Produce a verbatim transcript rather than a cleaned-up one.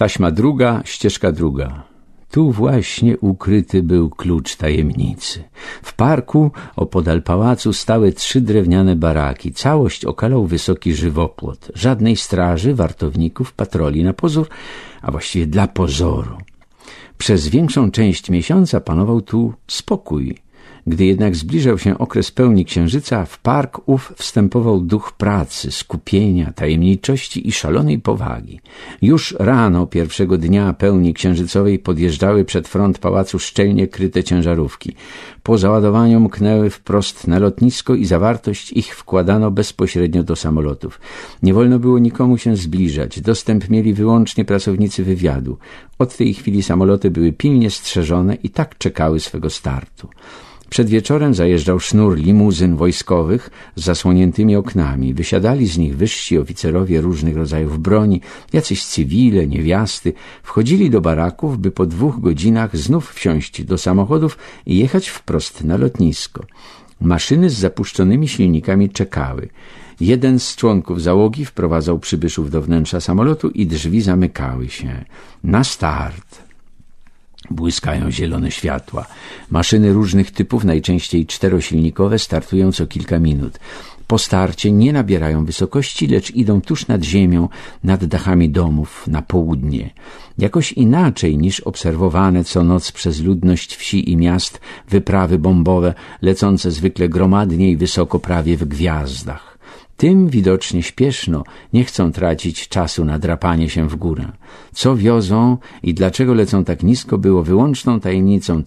Taśma druga, ścieżka druga. Tu właśnie ukryty był klucz tajemnicy. W parku opodal pałacu stały trzy drewniane baraki. Całość okalał wysoki żywopłot. Żadnej straży, wartowników, patroli na pozór, a właściwie dla pozoru. Przez większą część miesiąca panował tu spokój. Gdy jednak zbliżał się okres pełni księżyca, w park ów wstępował duch pracy, skupienia, tajemniczości i szalonej powagi. Już rano pierwszego dnia pełni księżycowej podjeżdżały przed front pałacu szczelnie kryte ciężarówki. Po załadowaniu mknęły wprost na lotnisko i zawartość ich wkładano bezpośrednio do samolotów. Nie wolno było nikomu się zbliżać. Dostęp mieli wyłącznie pracownicy wywiadu. Od tej chwili samoloty były pilnie strzeżone i tak czekały swego startu. Przed wieczorem zajeżdżał sznur limuzyn wojskowych z zasłoniętymi oknami. Wysiadali z nich wyżsi oficerowie różnych rodzajów broni, jacyś cywile, niewiasty. Wchodzili do baraków, by po dwóch godzinach znów wsiąść do samochodów i jechać wprost na lotnisko. Maszyny z zapuszczonymi silnikami czekały. Jeden z członków załogi wprowadzał przybyszów do wnętrza samolotu i drzwi zamykały się. Na start! Błyskają zielone światła. Maszyny różnych typów, najczęściej czterosilnikowe, startują co kilka minut. Po starcie nie nabierają wysokości, lecz idą tuż nad ziemią, nad dachami domów, na południe. Jakoś inaczej niż obserwowane co noc przez ludność wsi i miast wyprawy bombowe, lecące zwykle gromadnie i wysoko prawie w gwiazdach. Tym widocznie śpieszno, nie chcą tracić czasu na drapanie się w górę. Co wiozą i dlaczego lecą tak nisko, było wyłączną tajemnicą